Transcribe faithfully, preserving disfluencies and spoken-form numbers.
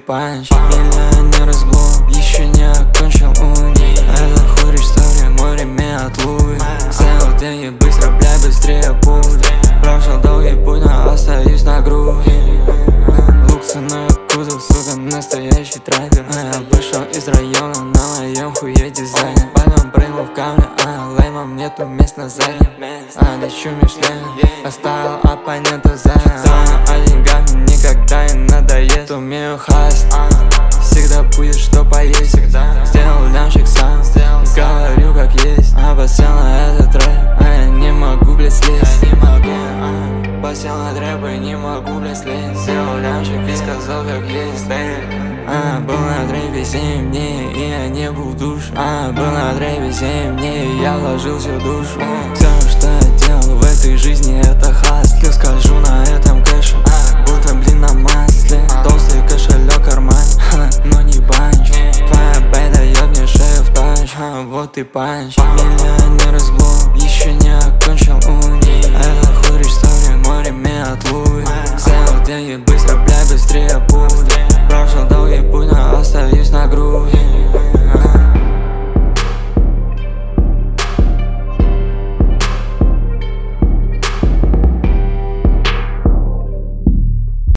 панч. Миллионер из блог, еще не окончил уни. Это хуй история, мой ремень от Луи. Целый день и быстро, бля, быстрее пуль. Прошел долгий путь, но остаюсь на груди. Лук ценой кузов, сука, настоящий траппер. Я вышел из района, на моем хуе дизайне. Потом прыгнул в камни, а леймом нету мест на заднем. А лечу Мишлен, оставил оппонента за. А деньгами никогда не надоест. Умею хаст, всегда будет что поесть. Сделал лямчик сам, говорю как есть. А посел на этот рэп, а я не могу, блядь, слезть. Посел на трэп и не могу, блядь, слезть. Сделал лямчик и сказал как есть. А, был на трэпе семь дней, и я не был в душе. А, был на трэпе семь дней, и я вложил всю душу. Все, что я делал в этой жизни, это хаслю. Скажу на этом кэше, будто блин на масле. Толстый кошелек карман, но не банч. Твоя бэй дает мне шею в тач, вот и панч. Миллионер из блог, еще не окончил уни. Это хуй история, мой ремень от Луи. Целый день и быстро, бля, быстрее пуль.